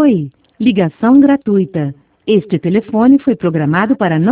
Oi, ligação gratuita. Este telefone foi programado para não